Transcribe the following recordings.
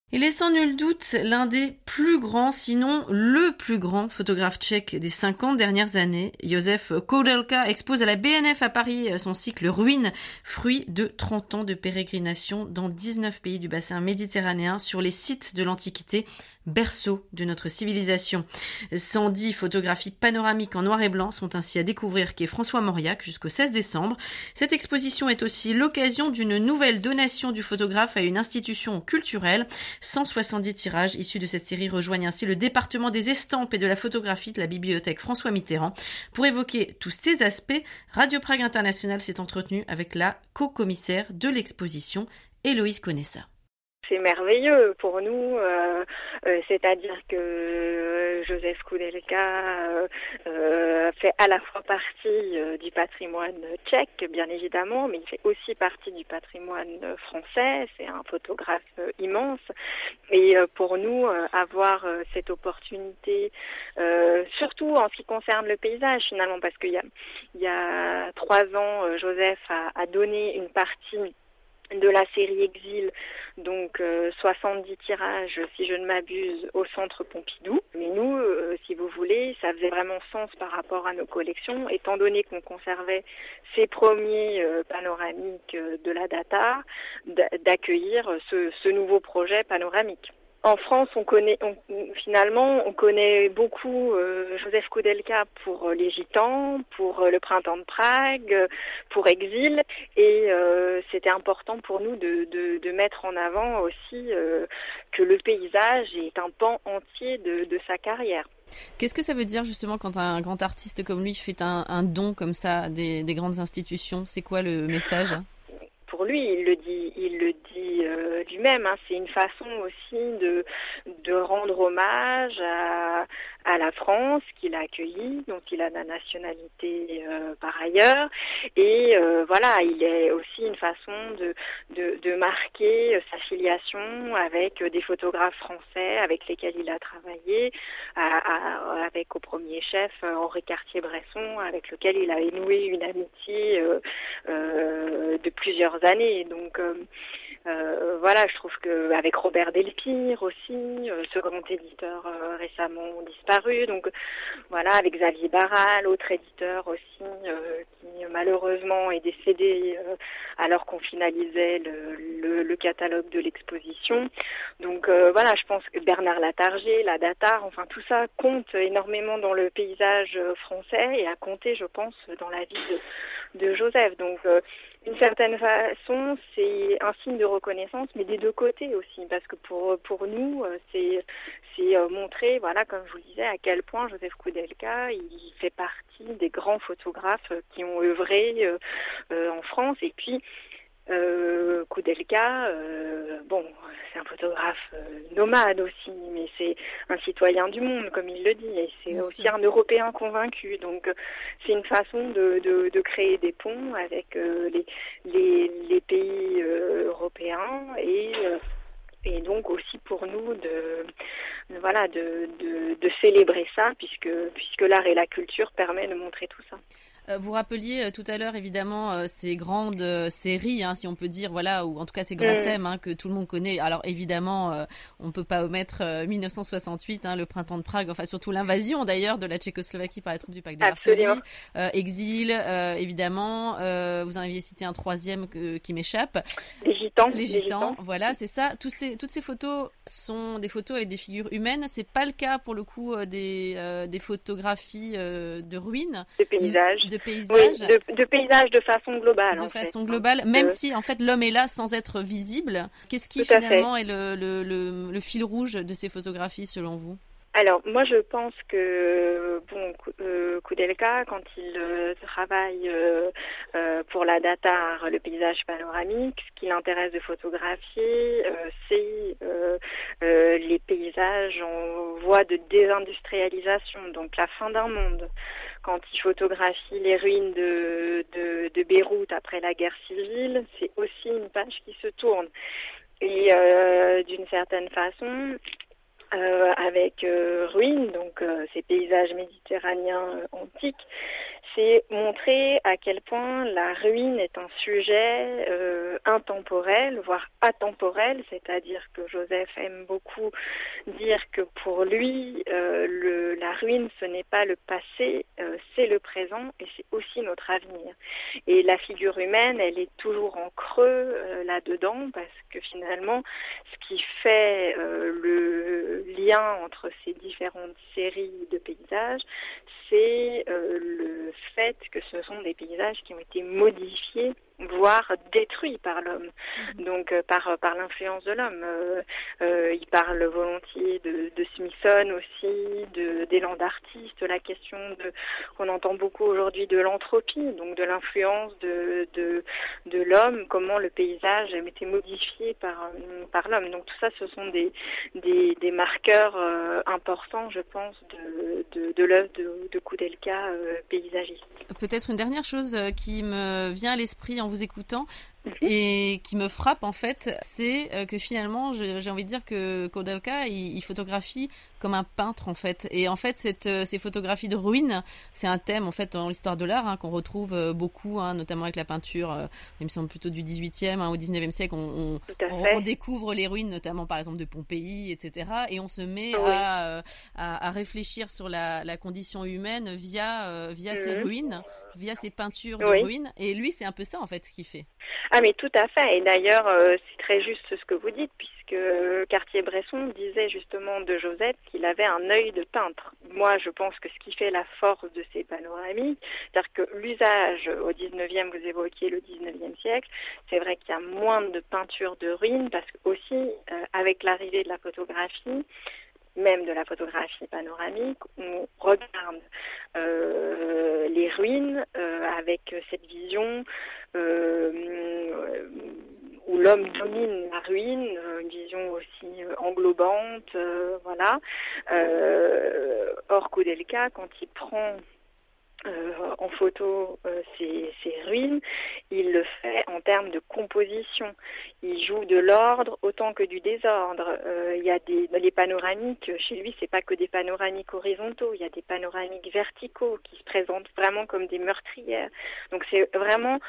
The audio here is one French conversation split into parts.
Il est sans nul doute l'un des plus grands, sinon le plus grand photographe tchèque des 50 dernières années. Josef Koudelka expose à la BNF à Paris son cycle Ruines, fruit de 30 ans de pérégrination dans 19 pays du bassin méditerranéen sur les sites de l'Antiquité, berceau de notre civilisation. 110 photographies panoramiques en noir et blanc sont ainsi à découvrir quai François Mauriac jusqu'au 16 décembre. Cette exposition est aussi l'occasion d'une nouvelle donation du photographe à une institution culturelle. 170 tirages issus de cette série rejoignent ainsi le département des estampes et de la photographie de la bibliothèque François Mitterrand. Pour évoquer tous ces aspects, Radio Prague International s'est entretenu avec la co-commissaire de l'exposition, Héloïse Conessa. C'est merveilleux pour nous, c'est-à-dire que Josef Koudelka fait à la fois partie du patrimoine tchèque, bien évidemment, mais il fait aussi partie du patrimoine français. C'est un photographe immense. Et pour nous, avoir cette opportunité, surtout en ce qui concerne le paysage finalement, parce qu'il y a 3 ans, Joseph a donné une partie de la série Exil, donc 70 tirages, si je ne m'abuse, au Centre Pompidou. Mais nous, si vous voulez, ça faisait vraiment sens par rapport à nos collections, étant donné qu'on conservait ces premiers panoramiques de la Data, d'accueillir ce nouveau projet panoramique. En France, on connaît beaucoup Josef Koudelka pour les Gitans, pour le Printemps de Prague, pour Exil, et c'était important pour nous de mettre en avant aussi que le paysage est un pan entier de sa carrière. Qu'est-ce que ça veut dire justement quand un grand artiste comme lui fait un don comme ça à des grandes institutions? C'est quoi le message? Pour lui, il le dit lui-même, hein, c'est une façon aussi de rendre hommage à la France qu'il a accueillie, dont il a la nationalité par ailleurs, et voilà, il est aussi une façon de marquer sa filiation avec des photographes français avec lesquels il a travaillé, avec au premier chef Henri Cartier-Bresson, avec lequel il a noué une amitié de plusieurs années. Donc voilà, je trouve que avec Robert Delpire aussi, ce grand éditeur récemment disparu, donc voilà, avec Xavier Barral, autre éditeur aussi qui malheureusement est décédé alors qu'on finalisait le catalogue de l'exposition. Donc voilà, je pense que Bernard Latarger, la Datar, enfin tout ça compte énormément dans le paysage français et a compté, je pense, dans la vie de Joseph. Donc d'une certaine façon, c'est un signe de reconnaissance, mais des deux côtés aussi, parce que pour nous, c'est montrer, voilà, comme je vous le disais, à quel point Josef Koudelka, il fait partie des grands photographes qui ont œuvré en France. Et puis, Koudelka, bon, c'est un photographe nomade aussi, mais c'est un citoyen du monde, comme il le dit, et c'est bien aussi sûr. Un Européen convaincu. Donc, c'est une façon de créer des ponts avec les pays européens et donc aussi pour nous de célébrer ça, puisque l'art et la culture permettent de montrer tout ça. Vous rappeliez tout à l'heure évidemment ces grandes séries, hein, si on peut dire, voilà, ou en tout cas ces grands thèmes hein, que tout le monde connaît. Alors évidemment, on peut pas omettre 1968, hein, le Printemps de Prague, enfin surtout l'invasion d'ailleurs de la Tchécoslovaquie par les troupes du pacte de Varsovie, Exil, évidemment. Vous en aviez cité un troisième qui m'échappe. Les Gitans, voilà, c'est ça. Toutes ces photos sont des photos avec des figures humaines. C'est pas le cas pour le coup des photographies de ruines, de paysages. Oui, de paysages de façon globale. De façon globale, même si en fait l'homme est là sans être visible. Qu'est-ce qui finalement est le fil rouge de ces photographies selon vous? Alors, moi, je pense que Koudelka, quand il travaille pour la Datar, le paysage panoramique, ce qui l'intéresse de photographier, c'est les paysages en voie de désindustrialisation, donc la fin d'un monde. Quand il photographie les ruines de Beyrouth après la guerre civile, c'est aussi une page qui se tourne. Et d'une certaine façon, avec Ruines, donc ces paysages méditerranéens antiques, c'est montrer à quel point la ruine est un sujet intemporel, voire atemporel, c'est-à-dire que Joseph aime beaucoup dire que pour lui, la ruine, ce n'est pas le passé, c'est le présent et c'est aussi notre avenir. Et la figure humaine, elle est toujours en creux là-dedans, parce que finalement, ce qui fait le lien entre ces différentes séries de paysages, c'est le fait que ce sont des paysages qui ont été modifiés, voire détruits par l'homme, donc par l'influence de l'homme. Il parle volontiers de Smithson aussi, d'élan d'artiste, la question qu'on entend beaucoup aujourd'hui de l'entropie, donc de l'influence de l'homme, comment le paysage a été modifié par l'homme. Donc tout ça, ce sont des marqueurs importants, je pense, de l'œuvre de Koudelka paysagiste. Peut-être une dernière chose qui me vient à l'esprit en vous écoutant et qui me frappe en fait, c'est que finalement j'ai envie de dire que Koudelka il photographie comme un peintre en fait, et en fait ces photographies de ruines, c'est un thème en fait dans l'histoire de l'art qu'on retrouve beaucoup, notamment avec la peinture, il me semble plutôt du 18e au 19e siècle, on découvre les ruines, notamment par exemple de Pompéi, etc. Et on se met à réfléchir sur la condition humaine via ces ruines, via ces peintures de ruines, et lui c'est un peu ça en fait ce qu'il fait. Ah mais tout à fait, et d'ailleurs c'est très juste ce que vous dites, puisque Cartier-Bresson disait justement de Joseph qu'il avait un œil de peintre. Moi je pense que ce qui fait la force de ces panoramiques, c'est-à-dire que l'usage au 19e, vous évoquiez le 19e siècle, c'est vrai qu'il y a moins de peintures de ruines, parce que aussi avec l'arrivée de la photographie, même de la photographie panoramique, on regarde les ruines avec cette vision où l'homme domine la ruine, une vision aussi englobante, voilà. Or, Koudelka, quand il prend en photo ces ruines, il le fait en termes de composition. Il joue de l'ordre autant que du désordre. Il y a les panoramiques, chez lui, c'est pas que des panoramiques horizontaux, il y a des panoramiques verticaux qui se présentent vraiment comme des meurtrières. Donc c'est vraiment,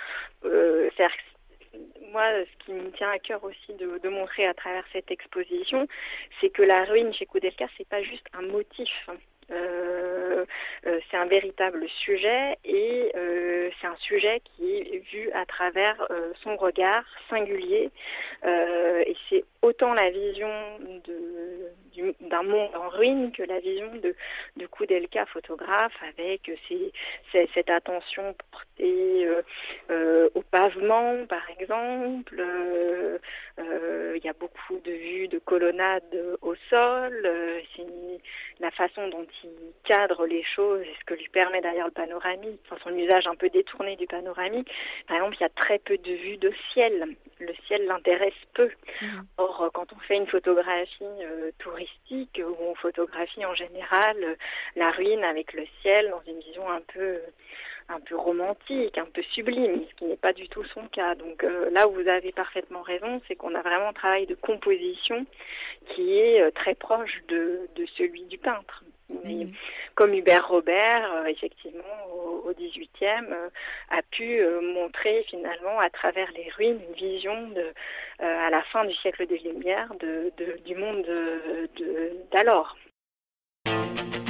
moi, ce qui me tient à cœur aussi de montrer à travers cette exposition, c'est que la ruine chez Koudelka, c'est pas juste un motif. C'est un véritable sujet, et c'est un sujet qui est vu à travers son regard singulier, et c'est autant la vision d'un monde en ruine que la vision de Koudelka, photographe, avec cette attention portée au pavement, par exemple. Il y a beaucoup de vues de colonnades au sol. C'est la façon dont il cadre les choses, et ce que lui permet d'ailleurs le panoramique, son usage un peu détourné du panoramique. Par exemple, il y a très peu de vues de ciel. Le ciel l'intéresse peu. Or, quand on fait une photographie touristique, ou on photographie en général la ruine avec le ciel dans une vision un peu romantique, un peu sublime, ce qui n'est pas du tout son cas. Donc là où vous avez parfaitement raison, c'est qu'on a vraiment un travail de composition qui est très proche de celui du peintre. Mais, comme Hubert Robert, effectivement, au XVIIIe, a pu montrer finalement à travers les ruines une vision à la fin du siècle des Lumières du monde d'alors.